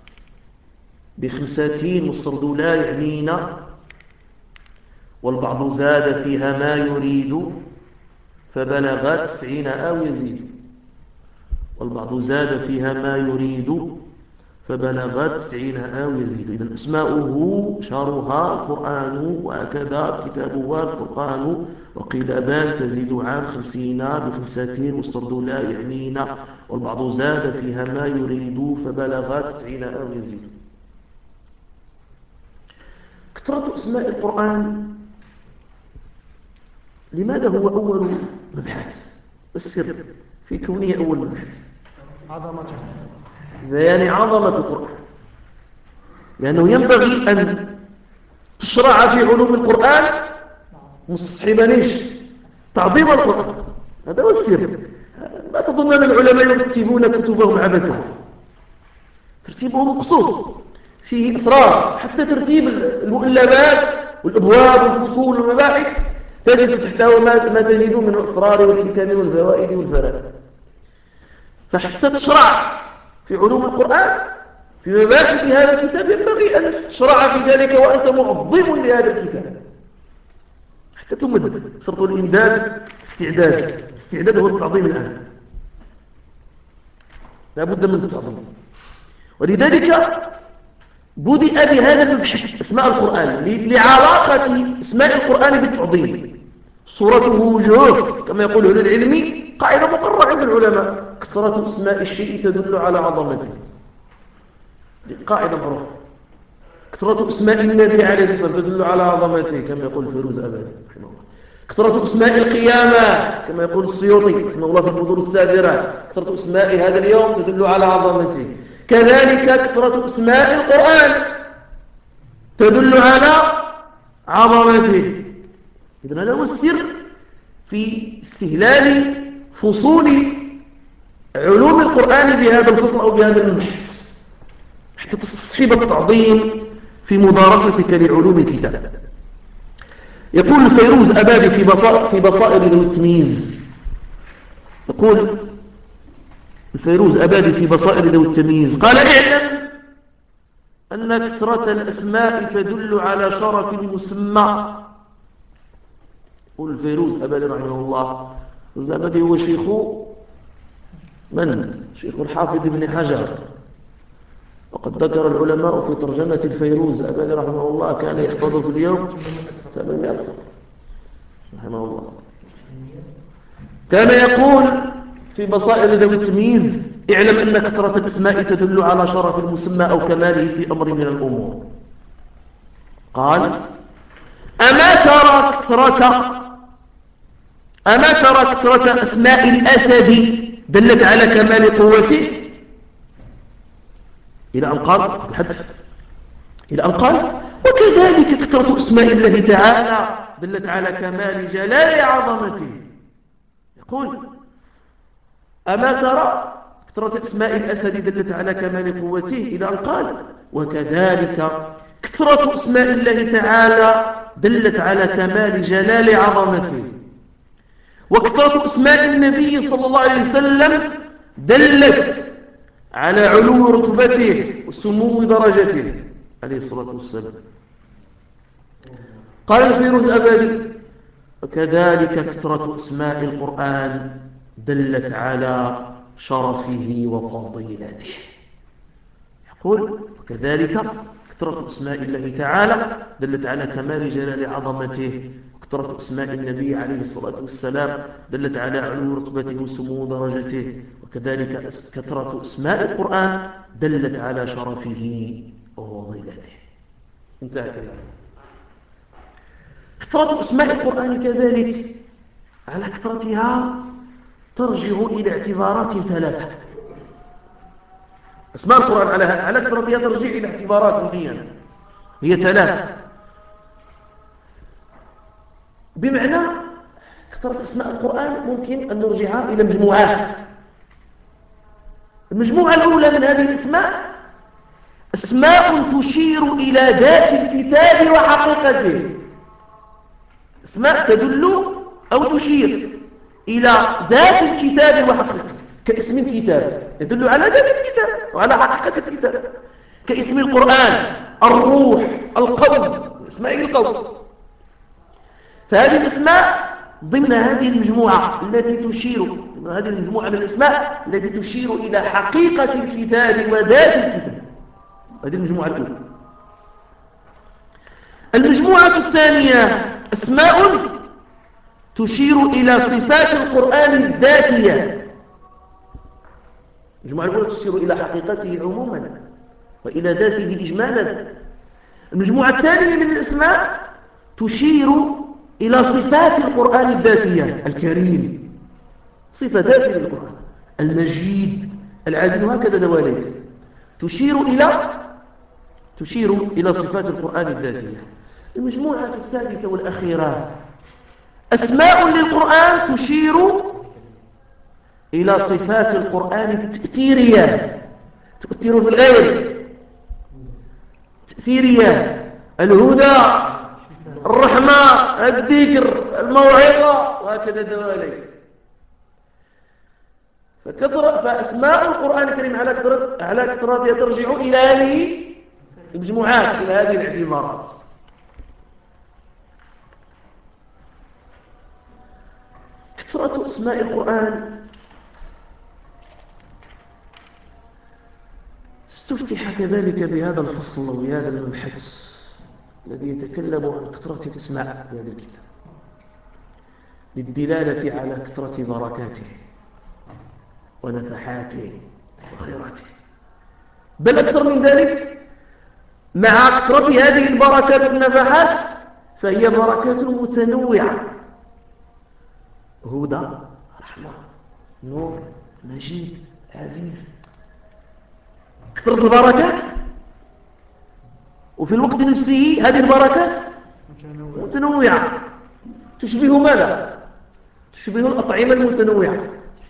ب5 والسرد لا يعنينا، والبعض زاد فيها ما يريد فبلغت 90 أو يزيد. والبعض زاد فيها ما يريد فبلغت 90 أو يزيد. إذن أسماؤه شهرها القرآن، وهكذا الكتاب والفرقان، وقيل بل تزيد عن 50 ب5 والسرد لا يعنينا، والبعض زاد فيها ما يريد فبلغت 90 أو يزيد. كثرة أسماء القرآن لماذا هو أول مبحث؟ السر في كونه أول مبحث
عظمته،
يعني عظمة القرآن، لأنه ينبغي أن تشرع في علوم القرآن مستصحبا تعظيم القرآن. هذا هو السر. ما تظن أن العلماء يرتبون كتبهم عبثا، ترتيبهم مقصود فيه إسرار. حتى ترتيب المؤلفات والأبواب والفصول والمباحث تجد تحته ما تجد من الأسرار والحكم والفوائد والفرائد. فحتى تشرع في علوم القرآن في مباحث هذا الكتاب ينبغي أن تشرع في ذلك وأنت معظم لهذا الكتاب حتى تمد. شرط الإمداد استعداد هو التعظيم الآن، لا بد من التعظيم. ولذلك بدأ بهذا المبحث اسماء القرآن لعلاقة اسماء القرآن بالتعظيم. صورته وجوه كما يقول أهل العلم، قاعدة مقررة عند العلماء: كثرة اسماء الشيء تدل على عظمته. قاعدة معروفة. كثرة اسماء النبي عليه الصلاة والسلام تدل على عظمته كما يقول فيروز أبادي رحمه الله. كثرة اسماء القيامة كما يقول السيوطي رحمه الله في البذور السابرة، كثرة اسماء هذا اليوم تدل على عظمته. كذلك كثرة اسماء القرآن تدل على عظمته. إذن هذا هو السر في استهلال فصول علوم القرآن بهذا الفصل أو بهذا المبحث حتى تستصحب التعظيم في مدارستك لعلوم الكتاب. يقول الفيروز أبادي في بصائر ذوي التمييز، يقول الفيروز أبادي في بصائر ذوي التمييز قال: اعلم أن كثرة الأسماء تدل على شرف المسمى. يقول الفيروز أبادي رحمه الله. الفيروز أبادي هو شيخ من؟ شيخ الحافظ ابن حجر. وقد ذكر العلماء في ترجمة الفيروز أبادي رحمه الله كان يحفظ في اليوم 800 سنة رحمه الله. كان يقول في بصائر ذوي التمييز: اعلم أن كثرة الأسماء تدل على شرف المسمى أو كماله في أمر من الأمور. قال: أما ترى كثرة أسماء الأسد دلت على كمال قوته، إلى أن قال وكذلك كثرة أسماء الله تعالى دلت على كمال جلال عظمته. يقول: أما ترى كثرة أسماء الأسد دلت على كمال قوته، إلى أن قال وكذلك كثرة أسماء الله تعالى دلت على كمال جلال عظمته. وكثرة أسماء النبي صلى الله عليه وسلم دلت على علو رتبته وسمو درجته عليه الصلاة والسلام. قال الفيروز أبادي: وكذلك كثرة أسماء القرآن دلت على شرفه وفضيلته. يقول: وكذلك كثرة أسماء الله تعالى دلت على كمال جلال عظمته، وكثرة أسماء النبي عليه الصلاة والسلام دلت على علو رتبته وسمو درجته، وكذلك كثرة أسماء القرآن دلت على شرفه وفضيلته. انتهى كلامه. كثرة أسماء القرآن كذلك على كثرتها ترجع إلى اعتبارات ثلاثة. أسماء القرآن على كثرتها ترجع إلى اعتبارات معينة هي ثلاثة. بمعنى كثرة أسماء القرآن ممكن أن نرجعها إلى مجموعات. المجموعة الأولى من هذه الأسماء أسماء تشير إلى ذات الكتاب وحقيقته. أسماء تدل أو تشير إلى ذات الكتاب وحقيقته، كاسم الكتاب يدل على ذات الكتاب وعلى حقيقة الكتاب، كاسم القرآن الروح القول اسماء القول. فهذه الأسماء ضمن هذه المجموعة التي تشير ضمن هذه المجموعة من الأسماء التي تشير إلى حقيقة الكتاب وذات الكتاب. هذه المجموعة الأولى. المجموعة الثانية أسماء تشير إلى صفات القرآن الذاتية. المجموعة الأولى تشير إلى حقيقته عموما وإلى ذاته إجمالا. المجموعة الثانية من الأسماء تشير إلى صفات القرآن الذاتية: الكريم صفة ذاتية للقرآن، المجيد، العادل، وهكذا دواليك تشير إلى صفات القرآن الذاتية. المجموعة الثالثة والأخيرة أسماء للقرآن تشير إلى صفات القرآن التأثيرية، تؤثر في الغير، تأثيرية، الهدى، الرحمة، الذكر، الموعظة، وهكذا دوالي. فأسماء القرآن الكريم على كثرتها ترجع إلى هذه المجموعات، إلى هذه الاعتبارات. كثرة أسماء القرآن استفتح كذلك بهذا الفصل وبهذا المبحث الذي يتكلم عن كثرة الأسماء في هذا الكتاب للدلالة على كثرة بركاته ونفحاته وخيراته، بل أكثر من ذلك، مع كثرة هذه البركات والنفحات فهي بركات متنوعة: هدى، رحمة، نور، مجيد، عزيز. كثرة البركات، وفي الوقت نفسه هذه البركات متنوعة. تشبه ماذا؟ تشبه الأطعمة المتنوعة.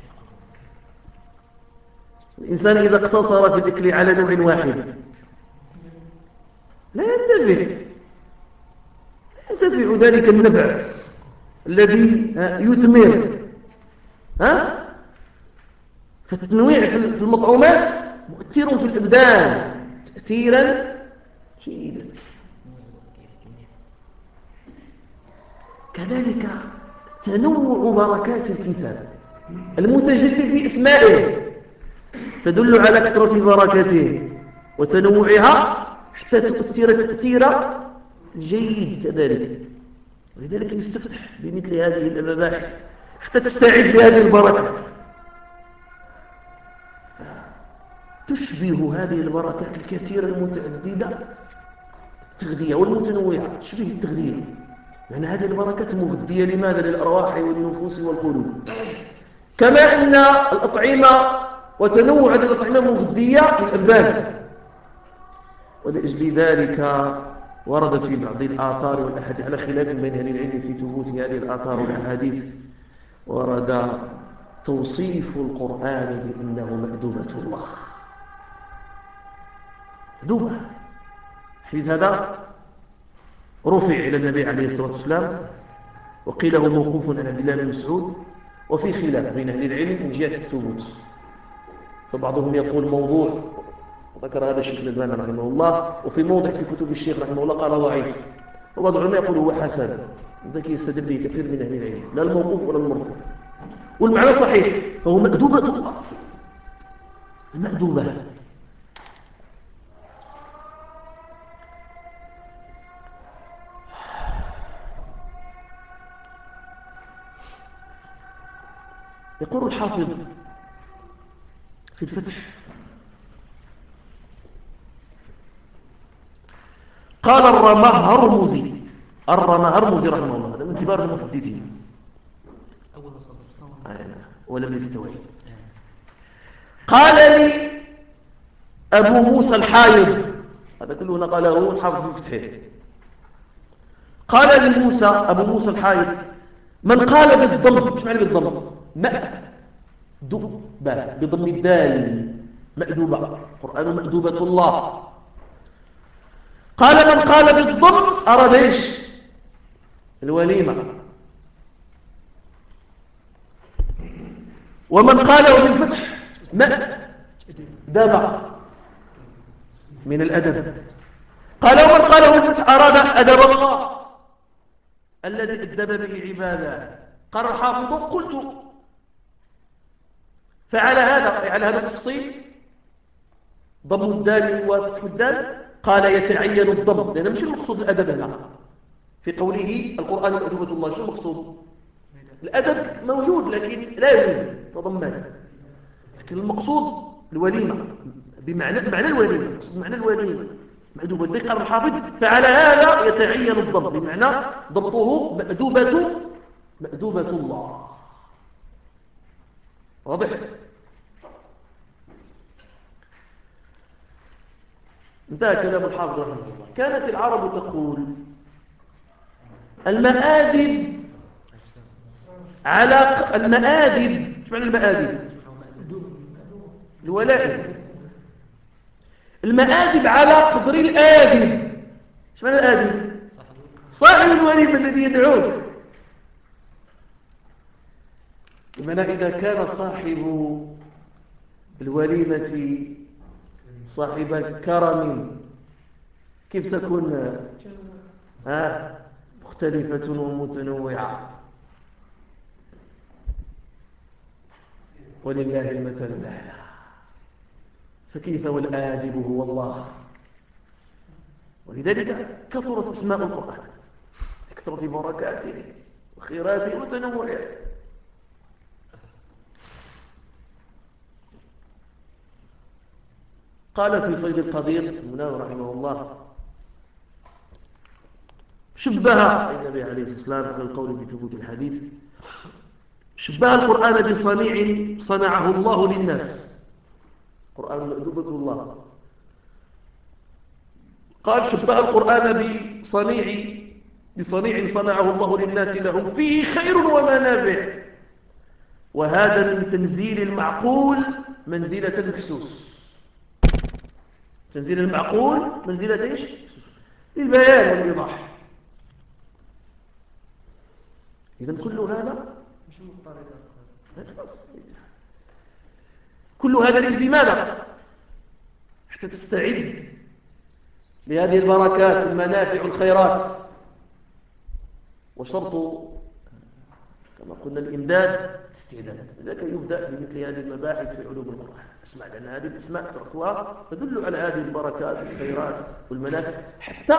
الإنسان إذا اقتصر في الأكل على نوع واحد لا ينتفع ذلك النفع الذي يثمر. فالتنويع في المطعومات مؤثر في الأبدان تأثيرا جيدا. كذلك تنوع بركات الكتاب المتجلي في أسمائه تدل على كثرة بركاته وتنوعها حتى تؤثر تأثيرا جيد كذلك. ولذلك يستفتح بمثل هذه المباحث حتى تستعد لهذه البركات. تشبه هذه البركات الكثيرة المتعددة التغذية والمتنوعة، تشبه التغذية، لأن هذه البركات مغذية لماذا؟ للأرواح والنفوس والقلوب. كما أن الأطعمة وتنوع هذه الأطعمة مغذية للأبدان. ولأجل ذلك ورد في بعض الآثار والأحاديث على خلاف بين أهل العلم في ثبوت هذه الآثار والأحاديث، ورد توصيف القرآن بأنه مأدبة الله. مأدبة، حيث هذا رفع إلى النبي عليه الصلاة والسلام، وقيل هو موقوف عن عبد الله بن مسعود، وفي خلاف بين أهل العلم من جهة الثبوت، فبعضهم يقول موضوع، وذكر هذا الشيخ الألباني رحمه الله، وفي موضع في كتب الشيخ رحمه الله قال ضعيف، وبعض العلماء يقول هو حسن. ذلك يستدل به كثير من أهل العلم، لا الموقوف ولا المرفوع، والمعنى صحيح، فهو مأدوبة الله، المأدوبة. يقول الحافظ في الفتح: قال الرمهرمزي رحمه الله، هذا من كبار المحدثين ولم يستوعب. قال لي أبو موسى الحايض، هذا كله نقله الحافظ في فتحه. قال لي أبو موسى الحايض: من قال بالضم، ايش معنى بالضم؟ مأدوبة بضم الدال، مأدوبة، القرآن مأدوبة الله. قال من قال بالضم أراد ايش؟ الوليمة. ومن قاله بالفتح مأدبة من الأدب. قال ومن قاله بالفتح أراد أدب الله الذي أدب به عباده. قال الحافظ: قلت فعلى هذا التفصيل ضم الدال وفتح الدال. قال يتعين الضم، لأن مش المقصود الأدب هنا في قوله القرآن مأدوبة الله. شو المقصود؟ الأدب موجود لكن لازم تضمن، لكن المقصود الوليمة بمعنى الوليمة، معنى الوليمة مأدوبة. ذكر الحافظ فعلى هذا يتعين الضم، بمعنى ضبطه مأدوبة الله. واضح؟ انتهى كلام الحافظ رحمه الله. كانت العرب تقول المآدب على المآدب. ايش معنى المآدب؟ الولائم. المآدب على قدر الآدب. ايش معنى الآدب؟ صاحب الوليمة الذي يدعوك. بمعنى إذا كان صاحب الوليمة صاحب كرم كيف تكون مختلفة ومتنوعة. ولله المثل الأعلى، فكيف والآدب هو الله. ولذلك كثرت أسماء القرآن، كثرت بركاته وخيراته وتنوعه. قال في فيض القدير المناوي رحمه الله: شبه النبي عليه الصلاة والسلام على القول بثبوت الحديث، شبه القرآن بصنيع صنعه الله للناس. القرآن مأدوبة الله. قال: شبه القرآن بصنيع صنعه الله للناس لهم فيه خير ومنافع، وهذا من تنزيل المعقول منزلة المحسوس. تنزيل المعقول منزلة ايش؟ للبيان والإيضاح. إذن كل هذا كل هذا لماذا؟ حتى تستعد لهذه البركات والمنافع والخيرات. وشرط كما قلنا الإمداد استعداد. لذلك يبدأ بمثل هذه المباحث في علوم القرآن. اسمع، لأن هذه الأسماء تركتها تدل على هذه البركات والخيرات والمنافع حتى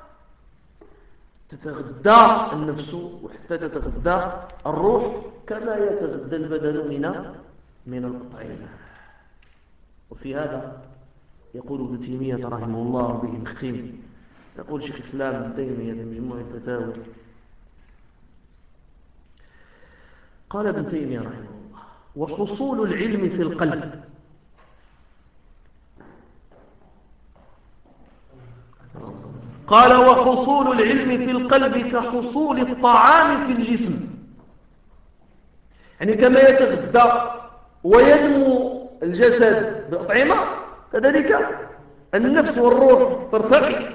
تتغذى النفس وحتى تتغذى الروح كما يتغذى البدن من الأطعمة. وفي هذا يقول ابن تيمية رحمه الله به نختم، يقول شيخ الإسلام ابن تيمية في مجموع الفتاوى، قال ابن تيمية رحمه الله: وحصول العلم في القلب قال: وحصول العلم في القلب كحصول الطعام في الجسم. يعني كما يتغذى وينمو الجسد بالأطعمة كذلك النفس والروح ترتقي.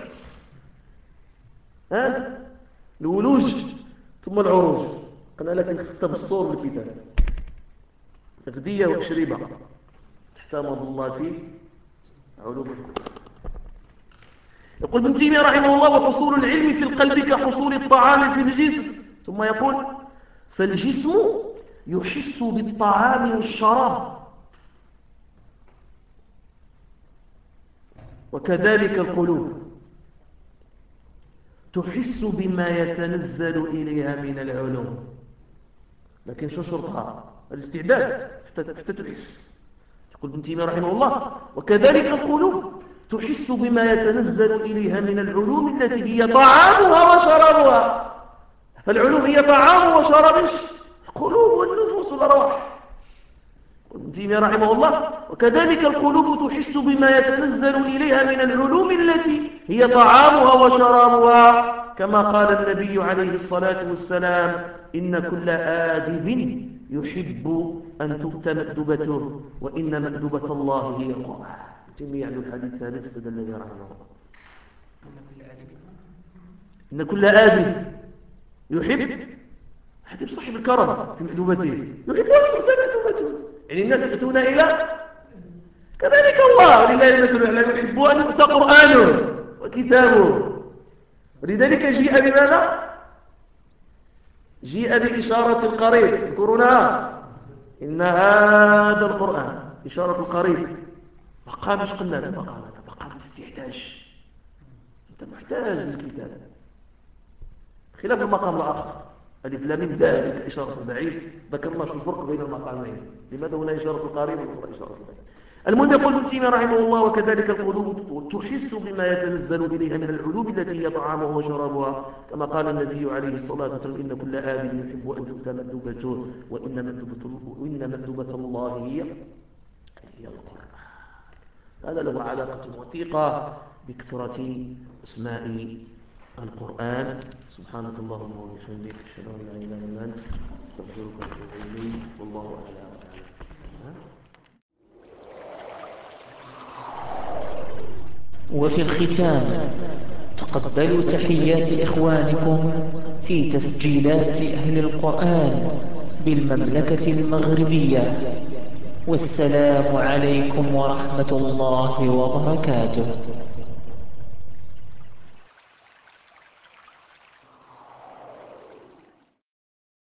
الولوج ثم العروج. قلنا لك خصنا بالصور الكتاب تغذية وأشربة تحت مظلات علوم القرآن. يقول ابن تيمية رحمه الله: وحصول العلم في القلب كحصول الطعام في الجسم. ثم يقول: فالجسم يحس بالطعام والشراب، وكذلك القلوب تحس بما يتنزل إليها من العلوم. لكن شو شرطها؟ الاستعداد حتى تحس. يقول ابن تيمية رحمه الله: وكذلك القلوب تحس بما يتنزل إليها من العلوم التي هي طعامها وشرابها. فالعلوم هي طعام وشراب القلوب والنفوس والأرواح. ابن تيمية رحمه الله: وكذلك القلوب تحس بما يتنزل إليها من العلوم التي هي طعامها وشرابها، كما قال النبي عليه الصلاة والسلام: إن كل آدب يحب أن تؤتى مأدبته، وإن مأدبة الله هي القرآن. ابن تيمية يعني الحديث الثالث استدل به رحمه الله: إن كل آدب يحب حديث صاحب الكرم في مأدبته، يحب أن تؤتى مأدبته. يعني الناس يأتون إلى كذلك الله لله المثل الأعلى، يحب أن يؤتى قرآنه وكتابه. ولذلك جيء بماذا؟ جيء بإشارة القريب. اذكرونها: إن هذا القرآن إشارة القريب. مقام ايش قلنا هذا المقام؟ هذا مقام الاستحتاج. أنت محتاج للكتاب خلاف المقام الآخر الذي لا من ذلك إشارة البعيد. ذكرنا شو الفرق بين المقامين، لماذا هنا إشارة القريب والأخرى إشارة البعيد. المهم يقول ابن تيمية رحمه الله: وكذلك القلوب تحس بما يتنزل إليها من العلوم التي هي طعامه وشرابها، كما قال النبي عليه الصلاة والسلام: إن كل آدم يحب أن تؤتى مأدبته، وإن مأدبة الله هي القرآن. هذا له علاقة وثيقة بكثرة أسماء القرآن. سبحانك اللهم وبحمدك، أشهد أن لا إله إلا أنت، أستغفرك وأتوب إليك، والله أعلم.
وفي الختام تقبلوا تحيات إخوانكم في تسجيلات أهل القرآن بالمملكة المغربية. والسلام عليكم ورحمة الله وبركاته.